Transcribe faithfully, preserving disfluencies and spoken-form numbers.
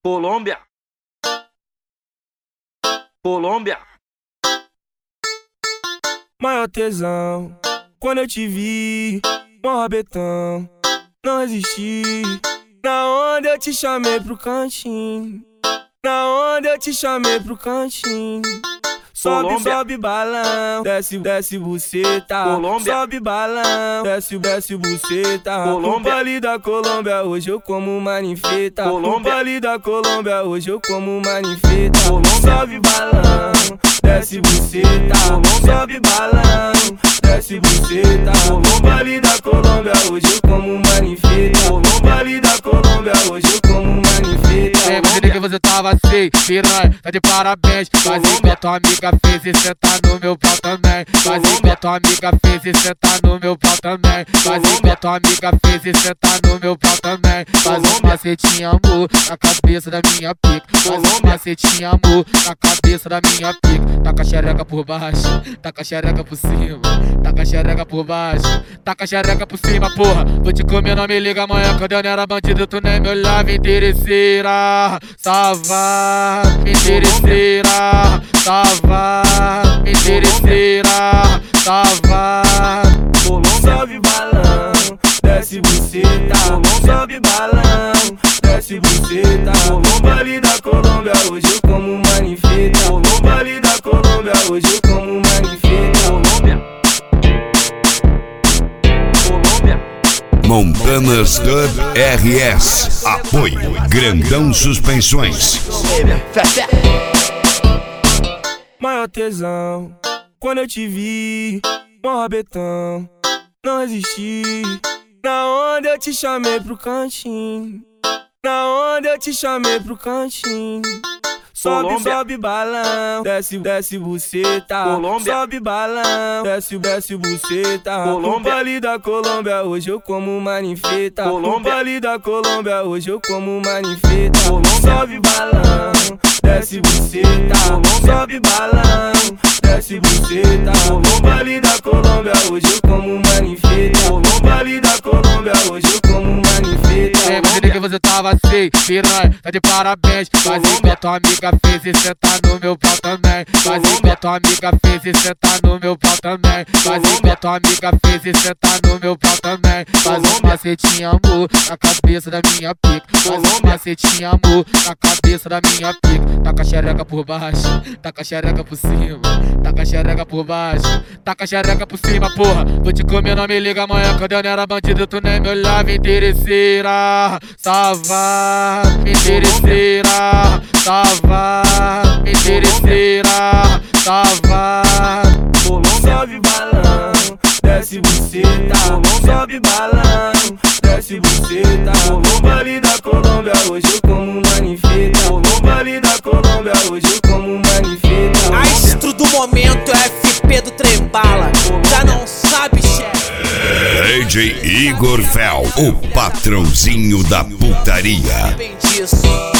Colômbia, Colômbia. Maior tesão, quando eu te vi, mó rabetão, não resisti. Na onda eu te chamei pro cantinho, na onda eu te chamei pro cantinho. Sobe, Colômbia. sobe balão, desce, desce buceta. Colômbia. Sobe balão, desce, desce buceta. Colômbia. O pali da Colômbia, hoje eu como manifeta. Colômbia. O pali da Colômbia, hoje eu como manifeta. Colômbia. Sobe balão, desce buceta. Colômbia. Sobe balão, desce buceta. O pali da Colômbia, hoje eu como manifeta. O pali da Colômbia, hoje eu como manifeta. É, você que você tava assim, piranha, tá de parabéns. Faz igual tua amiga fez e senta no meu pau também. Faz igual tua amiga fez e senta no meu pau também. Faz igual tua amiga fez e senta no meu pau também. Faz um macetinho amor na cabeça da minha pica. Faz um macetinho amor na cabeça da minha pica. Taca a xereca por baixo, taca a xereca por cima, taca a xereca por baixo, taca a xereca por cima, porra. Vou te comer, não me liga amanhã quando eu não era bandido, tu nem me olhava, interesseira. Salva, interesseira. Salva, interesseira. Salva. Sobe balão, desce buceta. Sobe balão, desce buceta. O baile da Colômbia, hoje eu como manifeta. O baile da Colômbia, hoje eu como manifeta. Colômbia, Colômbia. Montanas Dub R S. Apoio Grandão Suspensões. Maior tesão, quando eu te vi, mó rabetão, não resisti. Na onda eu te chamei pro cantinho, na onda eu te chamei pro cantinho. Sobe, Colômbia. sobe balão, desce, desce buceta. Colômbia. Sobe balão, desce, desce buceta. Colômbia. O pali da Colômbia, hoje eu como manifeta. Colômbia. O pali da Colômbia, hoje eu como manifeta. Colômbia. Sobe balão, desce buceta. Colômbia. Sobe balão, desce buceta. O pali da Colômbia, hoje eu como manifeta. O pali da Colômbia, hoje eu como manifeta. É, você que você tava assim, piranha, tá de parabéns. Faz igual tua amiga fez e senta no meu pau também. Faz igual tua amiga fez e senta no meu pau também. Faz igual tua amiga fez e senta no meu pau também. Faz um macetinho amor na cabeça da minha pica. Faz um macetinho amor na cabeça da minha pica. Taca a xereca por baixo, taca a xereca por cima, taca a xereca por baixo, taca a xereca por cima, porra. Vou te comer, não me liga amanhã quando eu não era bandido, tu nem me olhava, interesseira. Salva, interesseira. Salva, interesseira. Salva. Sobe balão, desce buceta. Sobe balão, desce buceta. O baile da Colômbia, hoje eu como manifeta. O baile da Colômbia, hoje eu como manifeta. Astro do momento é F P do Trembala. Já não sabe, chefe. D J Igor Fel, o patrãozinho da putaria. Bem disso.